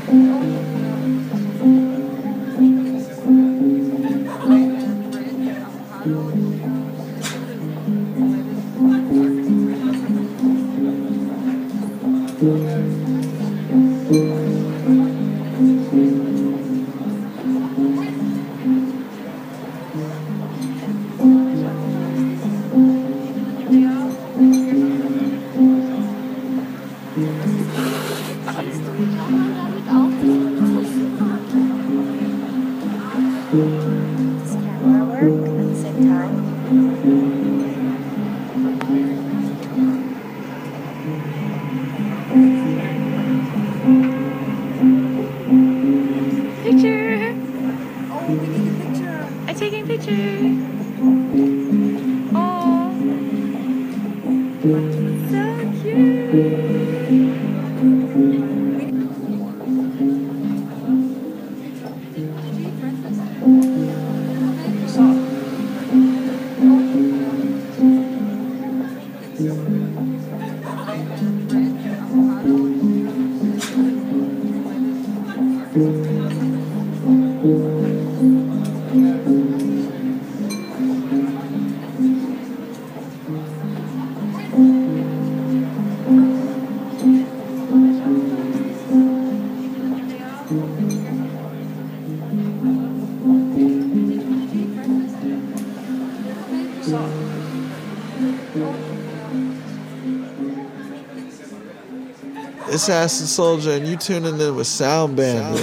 Does camera work at the same time? Picture! Oh, we need a picture. I'm taking a picture. Oh, so cute. It's Acid Soldier, and you tuning in with Sound Bandit.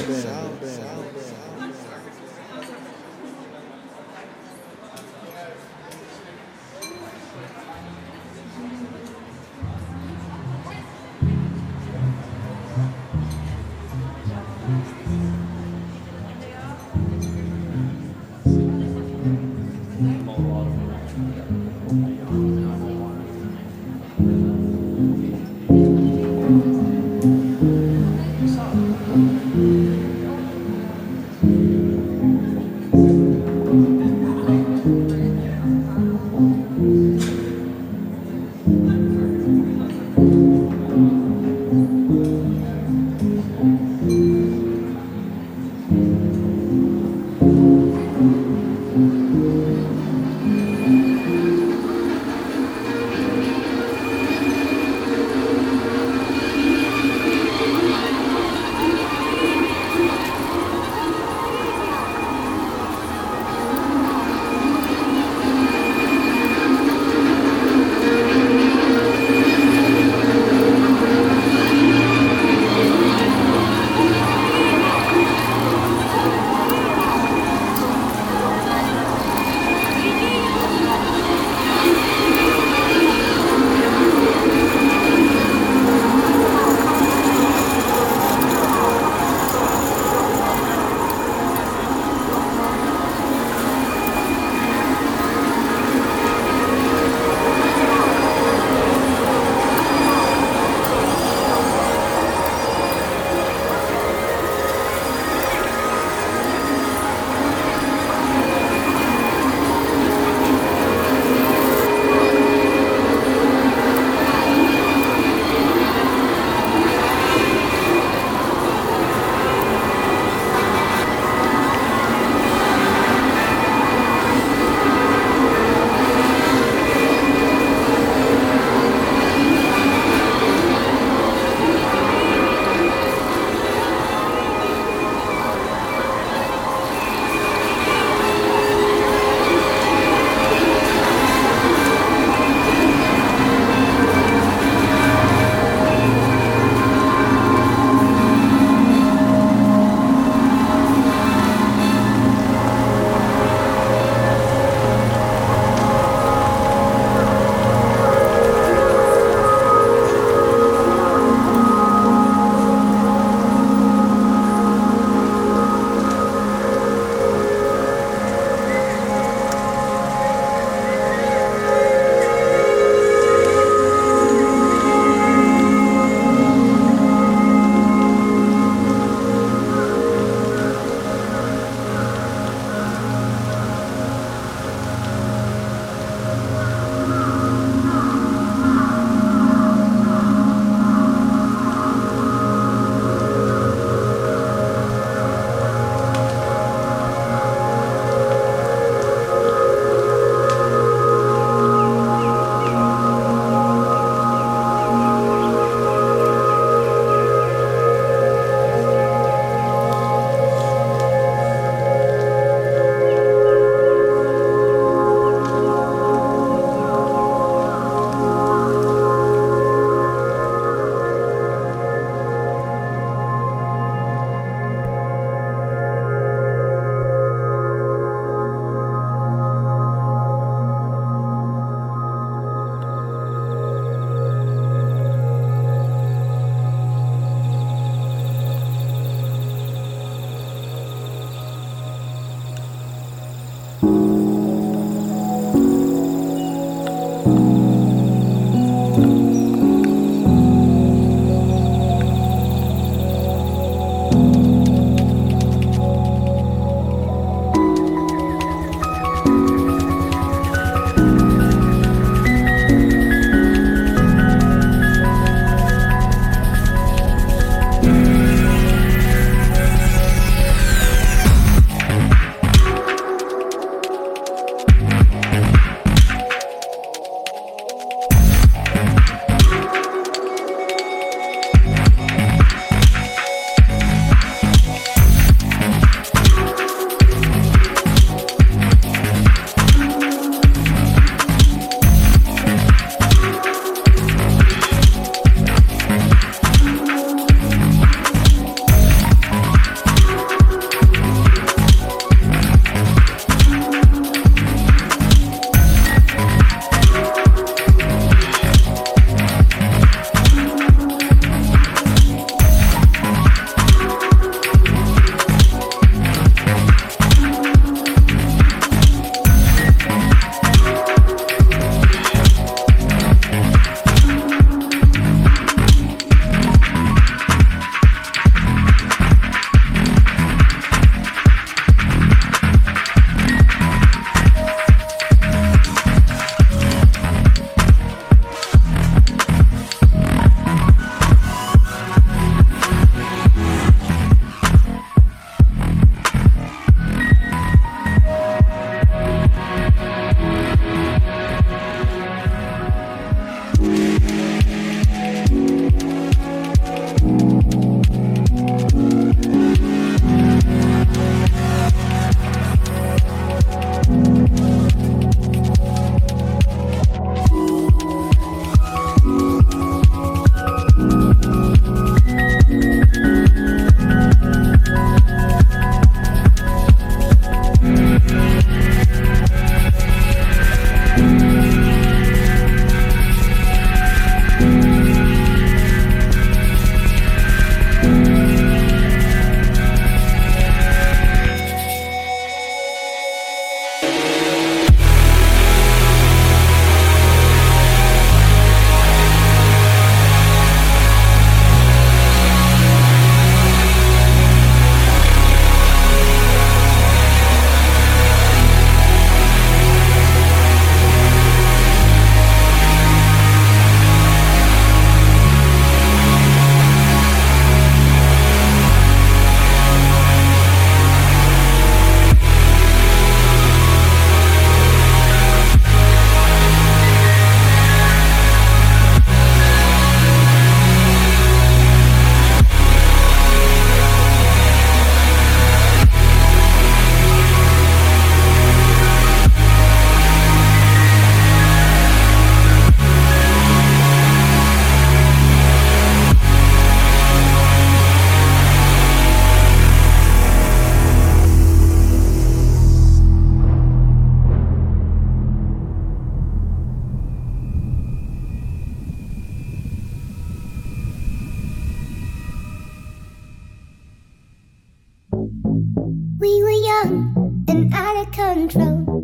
out of control.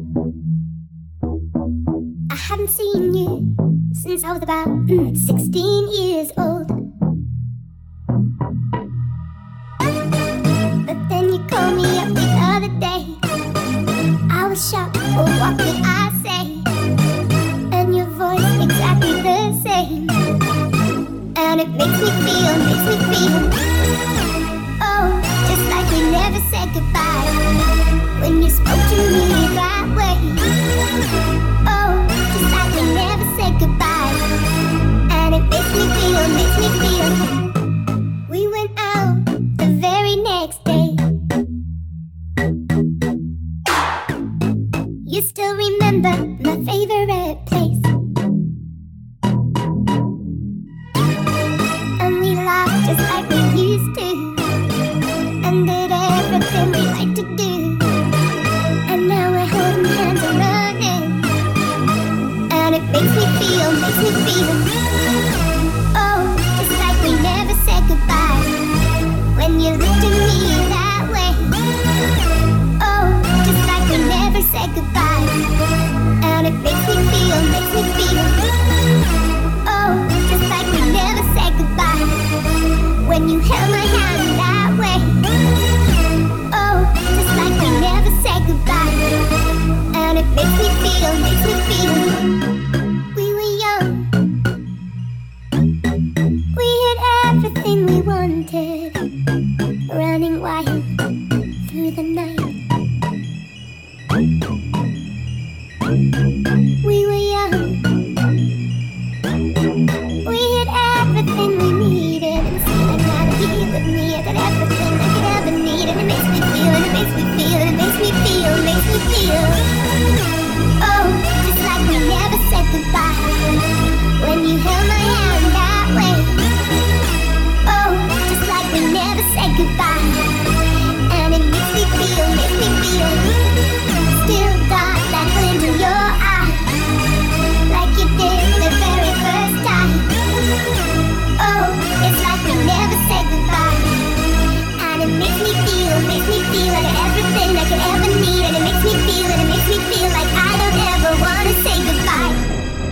I haven't seen you since I was about 16 years old. But then you called me up the other day. I was shocked, oh what could I say? And your voice exactly the same. And it makes me feel oh, just like we never said goodbye. When you spoke to me that way. Oh, just like we never said goodbye. And it makes me feel we went out the very next day. You still remember my favorite place. And we laughed just like we used to. And did everything we like to do. And now we're holding hands and running. And it makes me feel oh, just like we never said goodbye. When you looked at me that way. Oh, just like we never said goodbye. And it makes me feel oh, just like we never said goodbye. When you held my hand that way. Oh, just like we never said goodbye. And it makes me feel we were young. We had everything we wanted, running wild through the night. We were young. We had everything we needed, and seemed now to be with me. I got everything I could ever need, and it makes me feel, oh, just like we never said goodbye. When you held my hand that way. Oh, just like we never said goodbye. And it makes me feel still got that glint in your eye, like you did the very first time. Oh, it's like we never said goodbye. And it makes me feel like everything I could ever need. And it makes me feel like I don't ever want to say goodbye.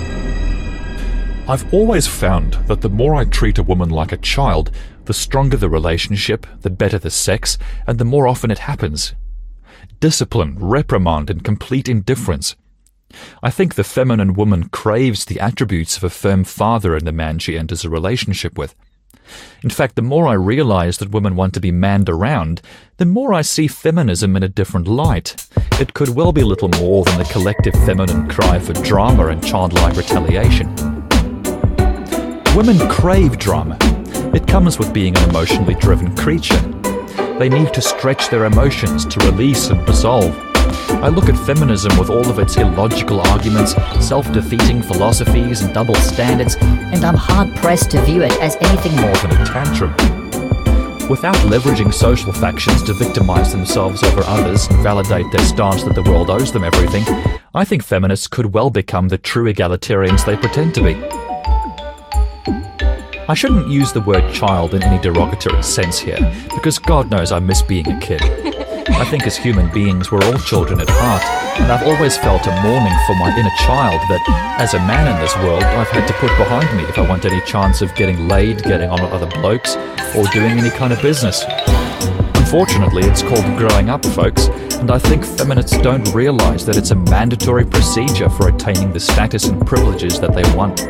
I've always found that the more I treat a woman like a child, the stronger the relationship, the better the sex, and the more often it happens. Discipline, reprimand, and complete indifference. I think the feminine woman craves the attributes of a firm father in the man she enters a relationship with. In fact, the more I realize that women want to be manned around, the more I see feminism in a different light. It could well be little more than the collective feminine cry for drama and childlike retaliation. Women crave drama. It comes with being an emotionally driven creature. They need to stretch their emotions to release and resolve. I look at feminism with all of its illogical arguments, self-defeating philosophies and double standards, and I'm hard-pressed to view it as anything more than a tantrum. Without leveraging social factions to victimize themselves over others and validate their stance that the world owes them everything, I think feminists could well become the true egalitarians they pretend to be. I shouldn't use the word child in any derogatory sense here, because God knows I miss being a kid. I think as human beings we're all children at heart, and I've always felt a mourning for my inner child that, as a man in this world, I've had to put behind me if I want any chance of getting laid, getting on with other blokes, or doing any kind of business. Unfortunately, it's called growing up, folks, and I think feminists don't realize that it's a mandatory procedure for attaining the status and privileges that they want.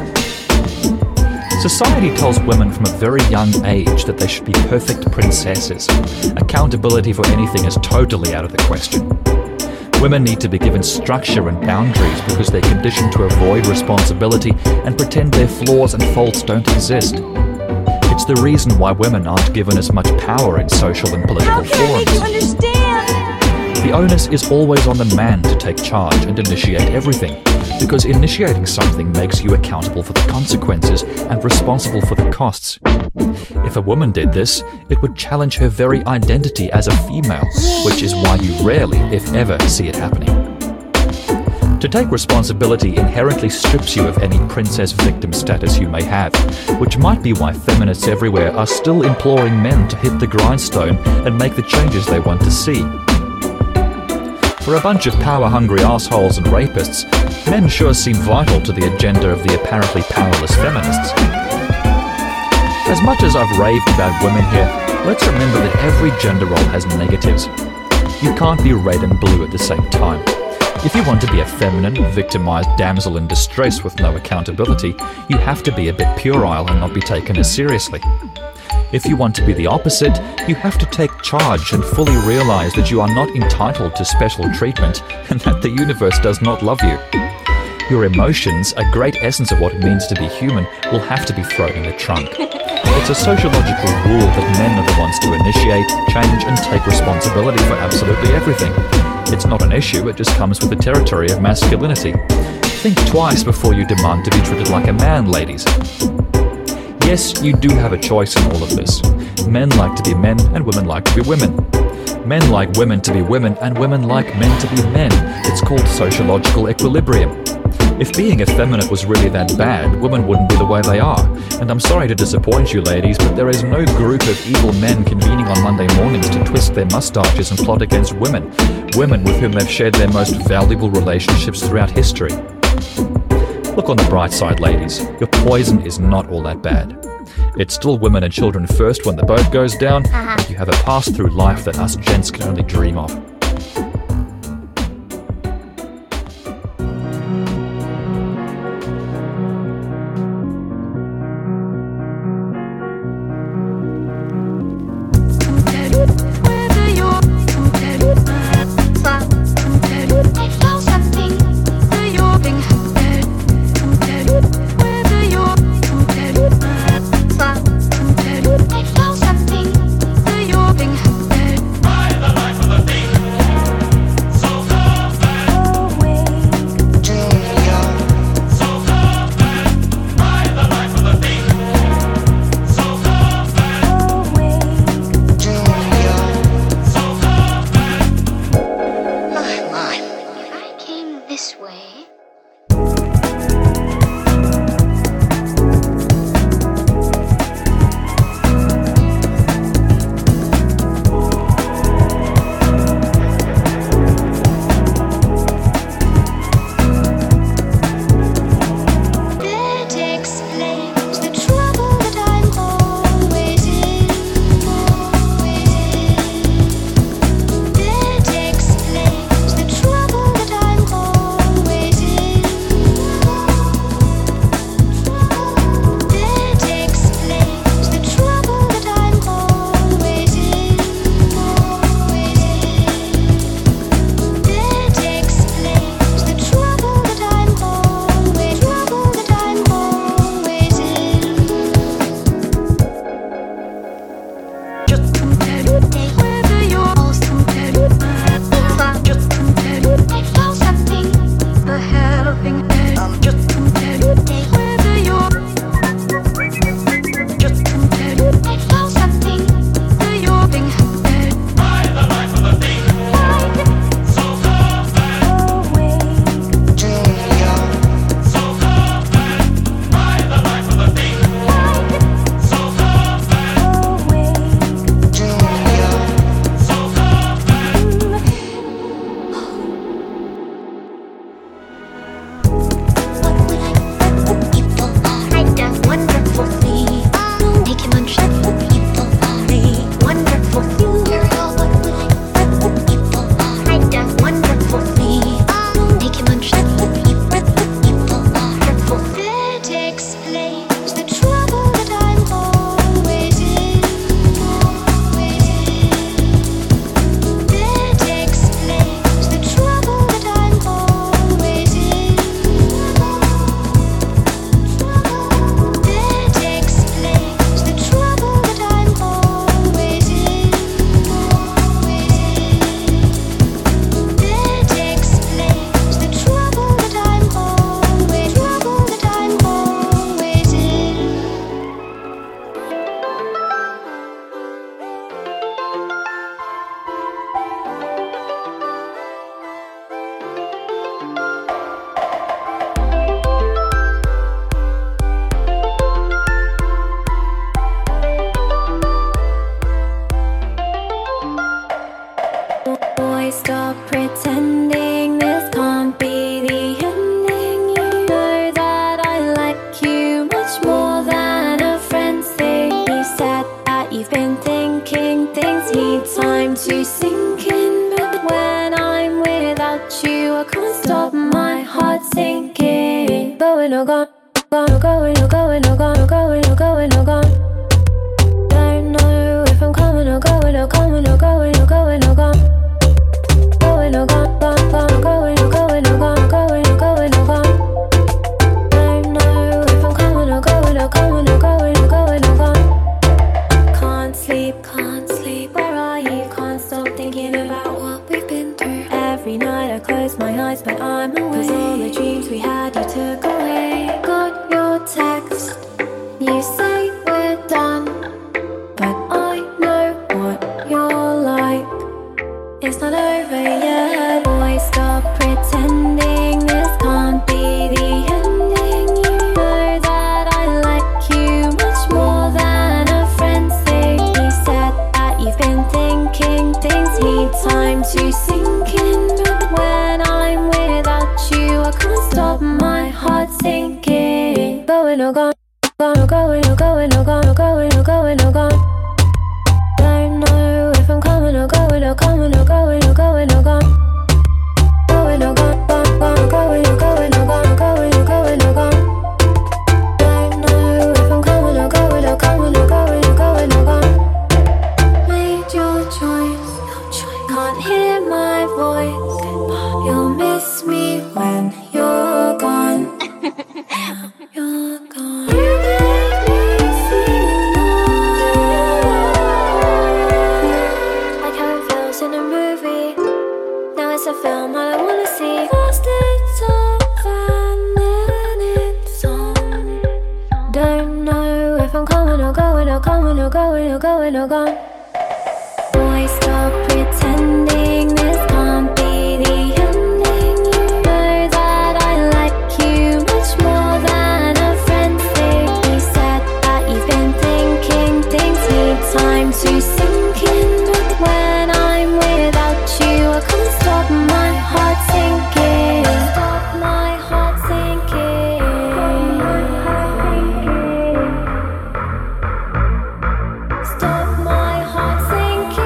Society tells women from a very young age that they should be perfect princesses. Accountability for anything is totally out of the question. Women need to be given structure and boundaries because they're conditioned to avoid responsibility and pretend their flaws and faults don't exist. It's the reason why women aren't given as much power in social and political forums. How can I make you understand? The onus is always on the man to take charge and initiate everything, because initiating something makes you accountable for the consequences and responsible for the costs. If a woman did this, it would challenge her very identity as a female, which is why you rarely, if ever, see it happening. To take responsibility inherently strips you of any princess victim status you may have, which might be why feminists everywhere are still imploring men to hit the grindstone and make the changes they want to see. For a bunch of power-hungry assholes and rapists, men sure seem vital to the agenda of the apparently powerless feminists. As much as I've raved about women here, let's remember that every gender role has negatives. You can't be red and blue at the same time. If you want to be a feminine, victimized damsel in distress with no accountability, you have to be a bit puerile and not be taken as seriously. If you want to be the opposite, you have to take charge and fully realize that you are not entitled to special treatment and that the universe does not love you. Your emotions, a great essence of what it means to be human, will have to be thrown in the trunk. It's a sociological rule that men are the ones to initiate, change, and take responsibility for absolutely everything. It's not an issue, it just comes with the territory of masculinity. Think twice before you demand to be treated like a man, ladies. Yes, you do have a choice in all of this. Men like to be men, and women like to be women. Men like women to be women, and women like men to be men. It's called sociological equilibrium. If being effeminate was really that bad, women wouldn't be the way they are. And I'm sorry to disappoint you ladies, but there is no group of evil men convening on Monday mornings to twist their mustaches and plot against women. Women with whom they've shared their most valuable relationships throughout history. Look on the bright side, ladies. Your poison is not all that bad. It's still women and children first when the boat goes down, and you have a pass through life that us gents can only dream of. we're done, but I know what you're like. It's not over yet. Boy, stop pretending this can't be the ending. You know that I like you much more than a friend thing. You said that you've been thinking things need time to sink in, but when I'm without you, I can't stop my heart sinking. Going or gone, going or going or gone, going or going or gone. Don't know if I'm coming or going or coming or going or going or gone. Going or gone, gone, gone, going or going or gone, going or going or gone. Don't know if I'm coming or going or coming or going or going or gone. Made your choice, can't hear my voice. You'll miss me when you're gone. You're gone. You make me feel like how it feels in a movie. Now it's a film I don't wanna see. First it's off and then it's on. Don't know if I'm coming or going or coming or going or going or gone. Boy, stop pretending this can't be the ending. You know that I like you much more than a friend thing. You said that you've been thinking things need time to sink in, but when I'm without you, I can't stop my heart sinking. Stop my heart sinking. Stop my heart sinking.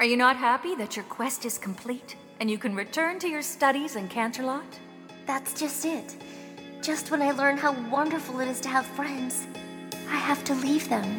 Are you not happy that your quest is complete and you can return to your studies in Canterlot? That's just it. Just when I learn how wonderful it is to have friends, I have to leave them.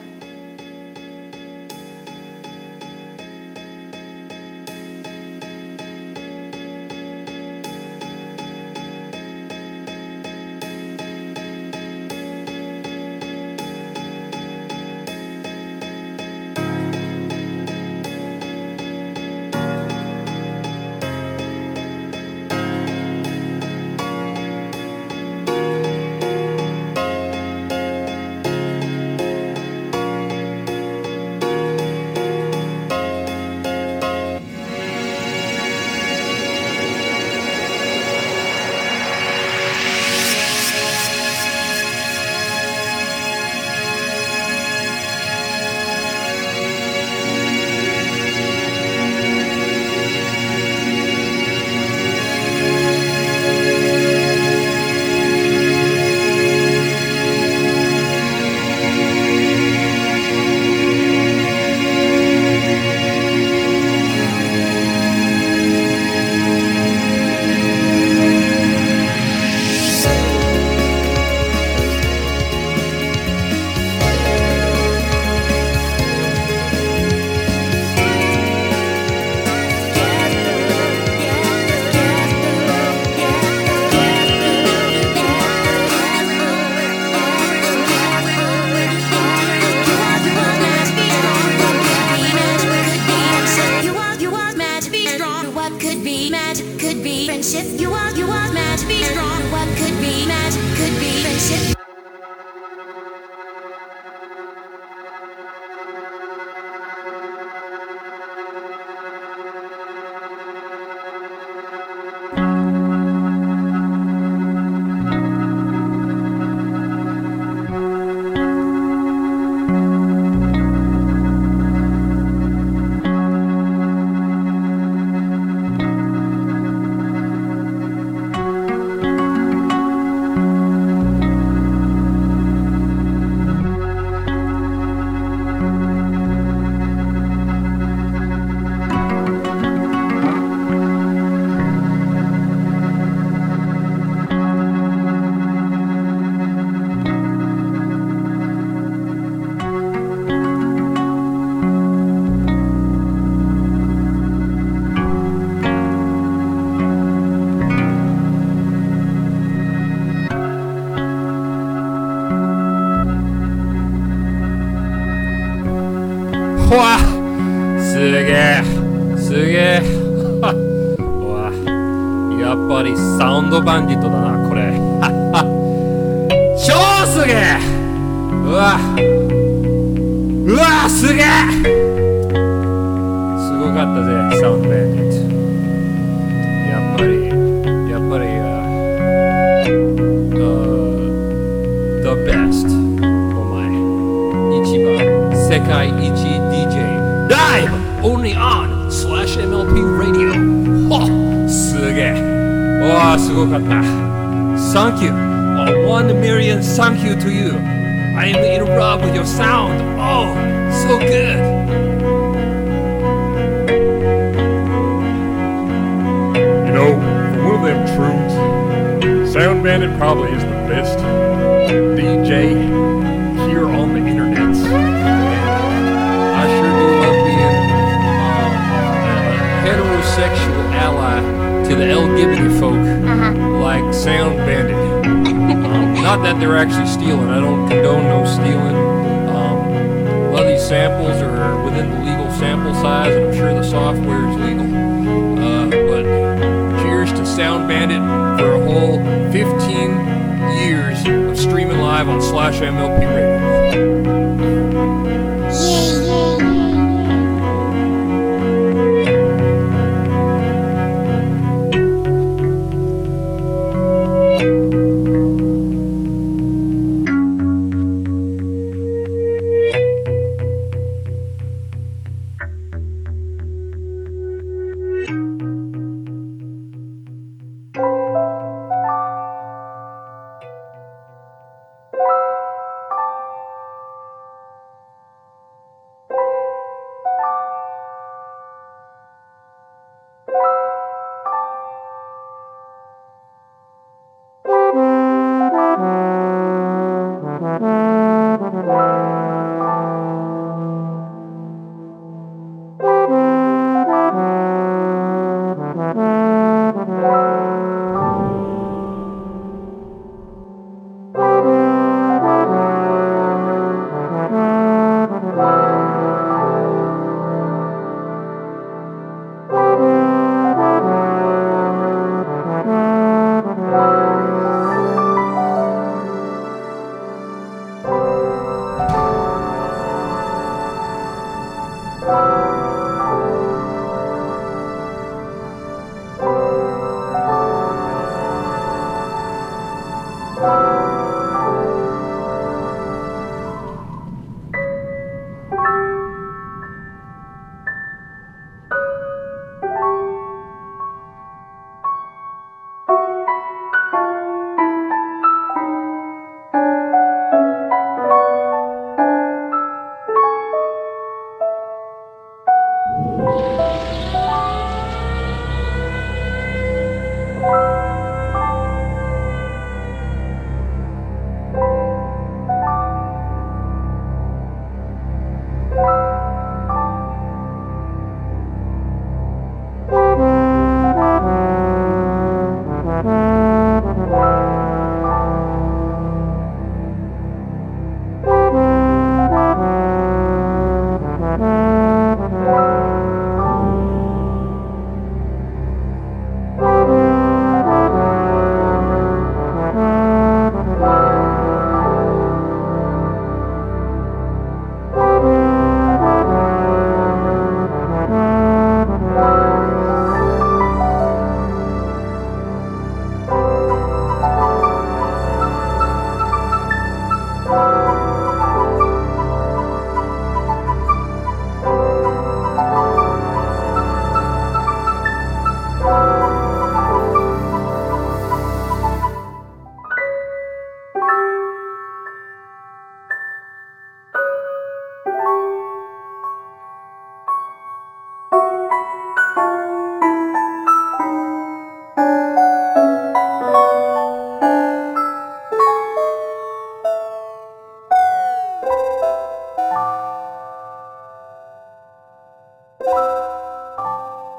わすげえすげえわやっぱりサウンドバンディットだなこれ超すげえうわすげえすごかったぜサウンドバンディットやっぱりThe best お前一番世界一 DJ Live only on /MLP Radio すげえわあすごかった Thank you $1 million thank you to you I am in love with your sound Oh so good You know, for one of them truths, Sound Bandit probably is the best DJ here on the internet. I sure do love being a heterosexual ally to the LGBT folk like Sound Bandit. Not that they're actually stealing. I don't condone no stealing. A lot of these samples are within the legal sample size, and I'm sure the software is legal. But cheers to Sound Bandit for a whole 15 years of streaming live on /MLP Radio.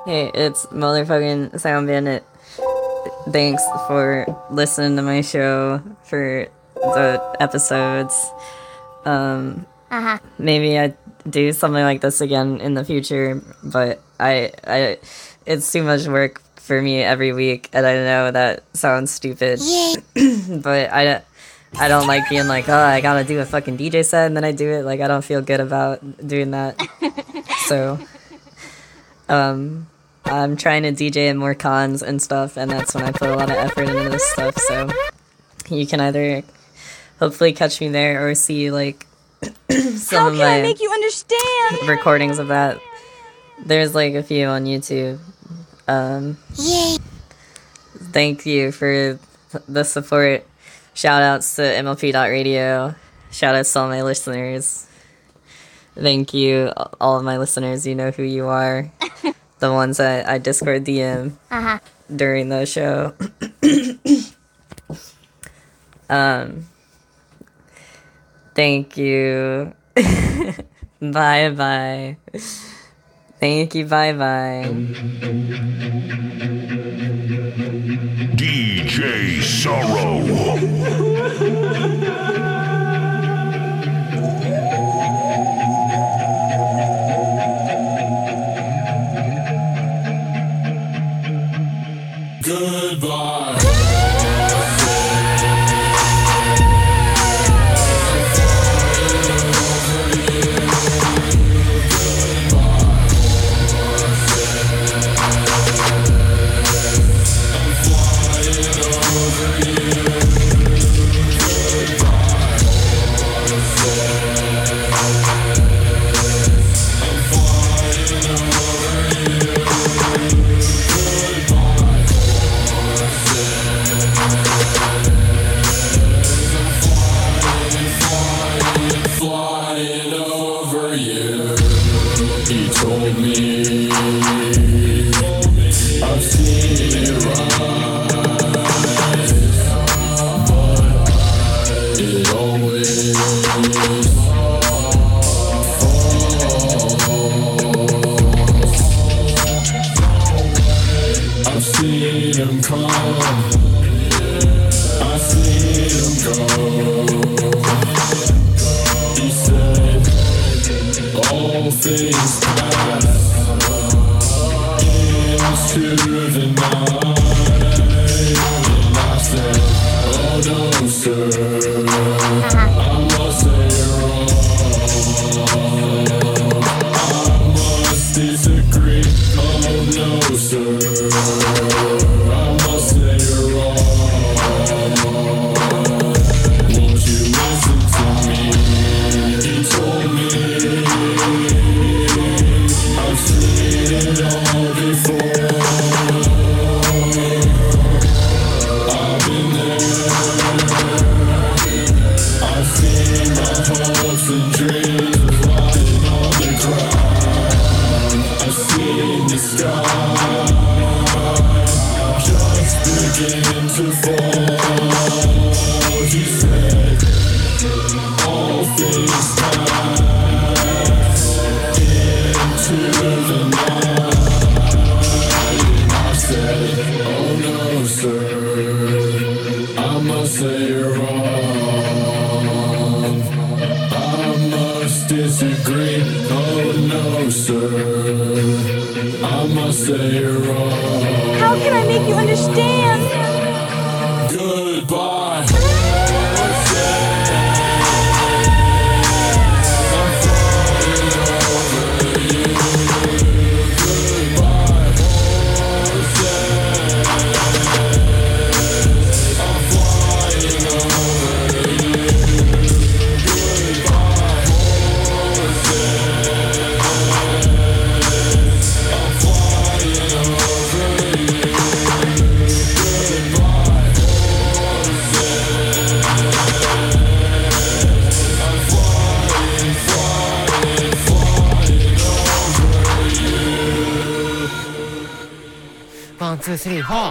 Hey, it's motherfucking Sound Bandit. Thanks for listening to my show, for the episodes. Maybe I do something like this again in the future, but I it's too much work for me every week, and I know that sounds stupid. But I don't like being like, oh, I gotta do a fucking DJ set, and then I do it. Like, I don't feel good about doing that. So, I'm trying to DJ in more cons and stuff, and that's when I put a lot of effort into this stuff. So, you can either hopefully catch me there or see, like, some of my make you understand? recordings of that. There's, like, a few on YouTube. Thank you for the support. Shout outs to MLP.radio. Shout outs to all my listeners. Thank you, all of my listeners. You know who you are. The ones that I Discord DM during the show. Thank you. Bye bye. Thank you. Bye bye. DJ Sorrow. Goodbye. Flying over you. He told me I've seen it rise, but it always falls. I've seen him come, I've seen him go. He said, all things pass into the night. And I said, oh no, sir, I must say wrong. I must disagree, oh no, sir, I must say wrong. Won't you listen to me? He told me I've seen it all before. I've been there. I've seen my hopes and dreams lying on the ground. I've seen the sky just begin to fall. He said, all things pass into the night. And I said, oh no, sir, I must say you're wrong. I must disagree, oh no, sir, I must say you're wrong. How can I make you understand? Goodbye. One, two, three, four.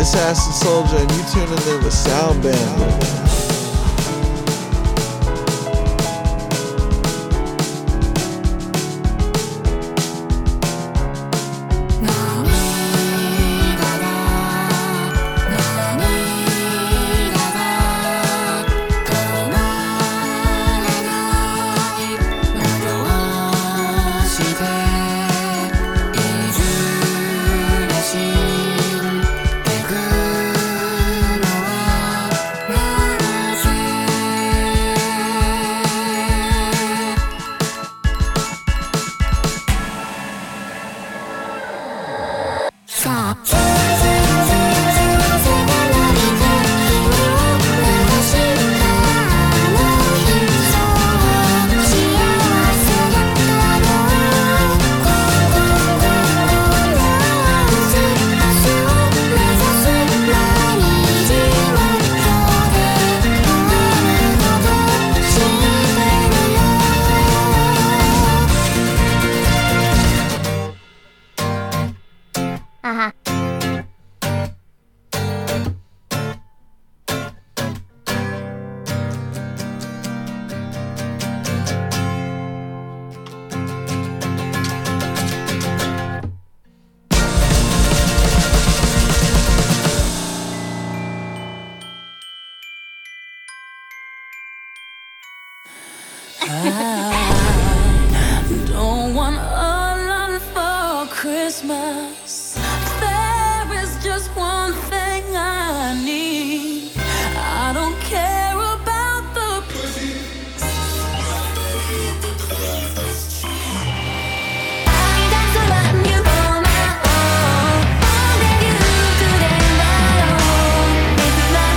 Assassin Soldier, and you tuning in with Sound Bandit. I don't want a lot for Christmas. There is just one thing I need. I don't care about the presents. I got to let you know my own. All that you today, my own. This is not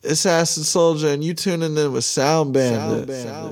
It's Acid Soldier, and you tuning in with Sound Bandit.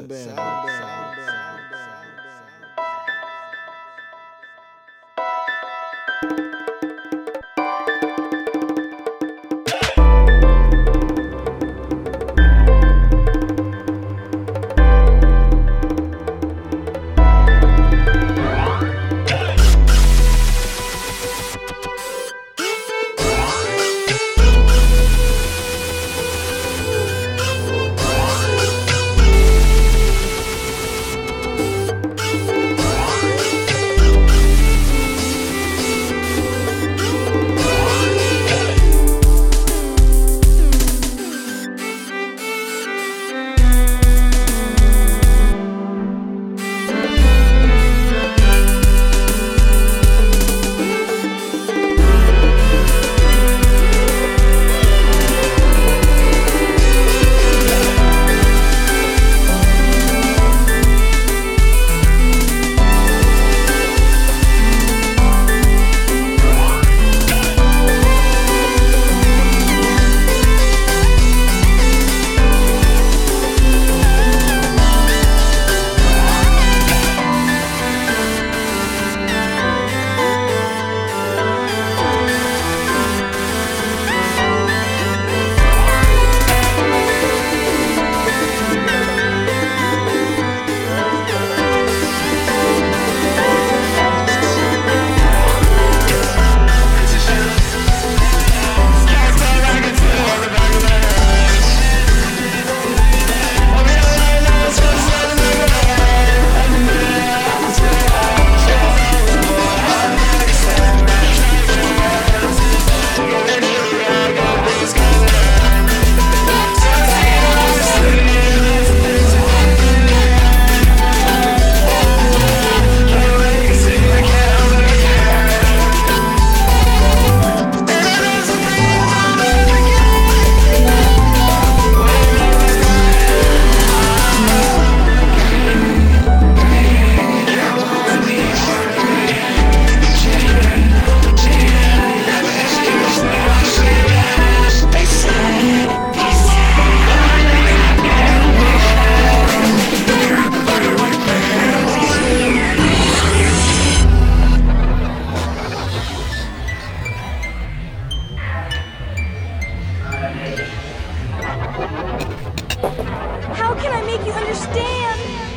How can I make you understand?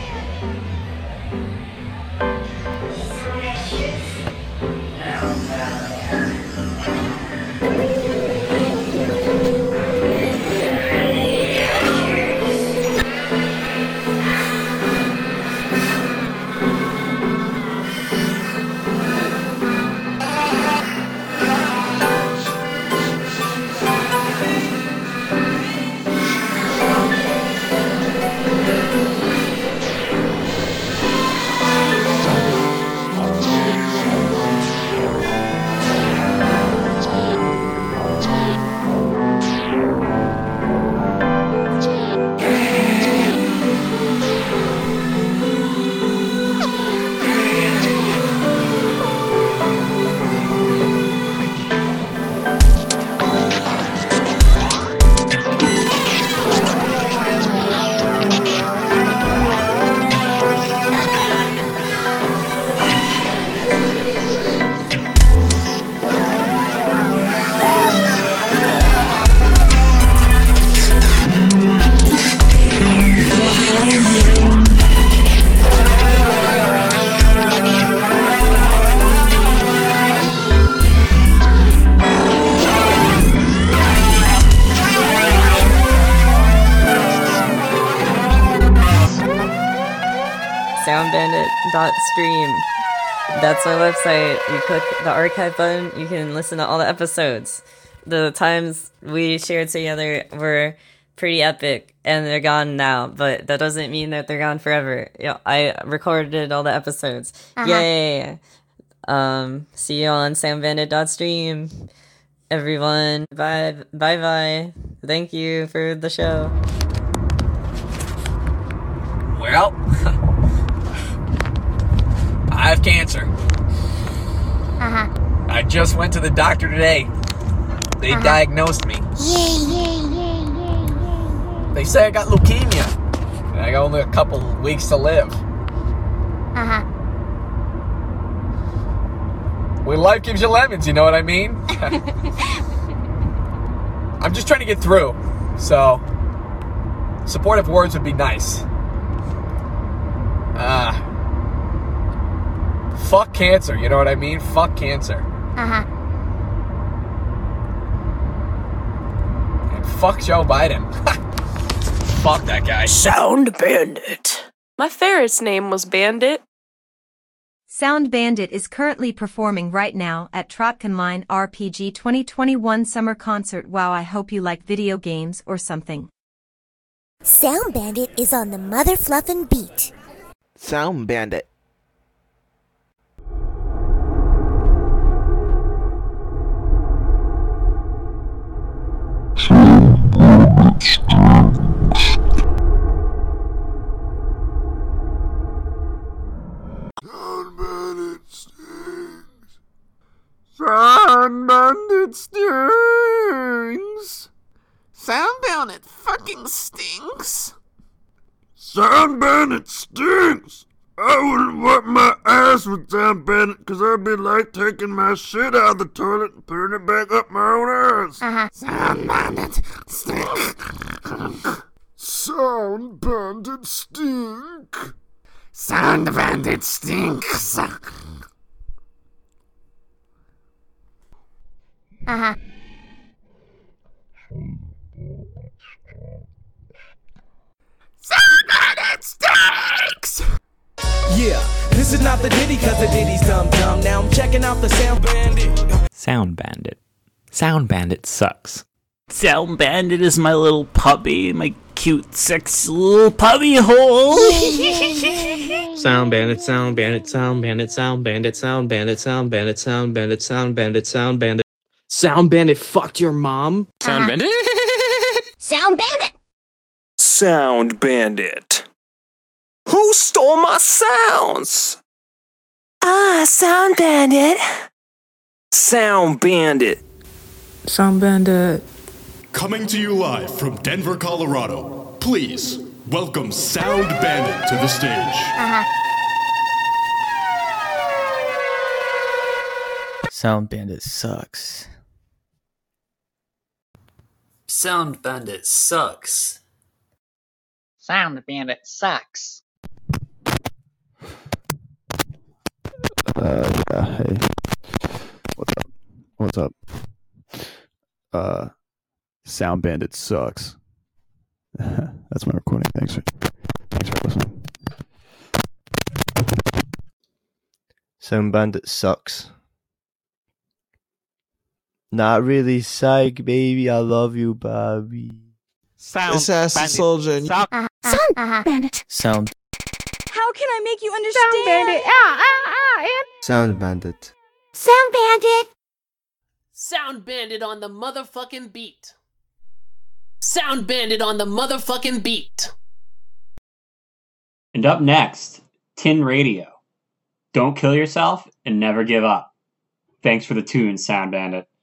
soundbandit.stream. That's our website. You click the archive button, you can listen to all the episodes. The times we shared together were pretty epic, and they're gone now, but that doesn't mean that they're gone forever. I recorded all the episodes. Yay! See you on soundbandit.stream. Everyone, bye. Thank you for the show. Well, I have cancer. I just went to the doctor today. They diagnosed me. Yay. They say I got leukemia. And I got only a couple weeks to live. When life gives you lemons, you know what I mean? I'm just trying to get through. So, supportive words would be nice. Fuck cancer, you know what I mean? Fuck cancer. And fuck Joe Biden. Fuck that guy. Sound Bandit. My ferret's name was Bandit. Sound Bandit is currently performing right now at Trotkinline RPG 2021 Summer Concert. Wow, I hope you like video games or something. Sound Bandit is on the mother fluffin' beat. Sound Bandit. Sound Bandit stinks. Sound Bandit fucking stinks. Sound Bandit stinks. I wouldn't wipe my ass with Sound Bandit because I'd be like taking my shit out of the toilet and putting it back up my own ass. Sound Bandit stink. Sound Bandit stink. Sound Bandit stinks. Sound Bandit stinks. Yeah, this is not the Diddy cause the Diddy's dumb. Now I'm checking out the Sound Bandit. Sound Bandit. Sound Bandit sucks. Sound Bandit is my little puppy, my cute, sexy little puppy hole. Sound Bandit, Sound Bandit, Sound Bandit, Sound Bandit, Sound Bandit, Sound Bandit, Sound Bandit, Sound Bandit, Sound Bandit. Sound Bandit fucked your mom? Sound Bandit? Sound Bandit. Sound Bandit. Who stole my sounds? Sound Bandit. Sound Bandit. Sound Bandit. Coming to you live from Denver, Colorado. Please welcome Sound Bandit to the stage. Sound Bandit sucks. Sound Bandit sucks. Sound Bandit sucks. Yeah, hey. What's up? Sound Bandit sucks. That's my recording. Thanks for listening. Sound Bandit sucks. Not really, psych, baby. I love you, Bobby. This ass the soldier. And Sound Bandit. Sound. How can I make you understand? Sound Bandit. Sound Bandit. Sound Bandit. Sound Bandit on the motherfucking beat. Sound Bandit on the motherfucking beat. And up next, Tin Radio. Don't kill yourself and never give up. Thanks for the tune, Sound Bandit.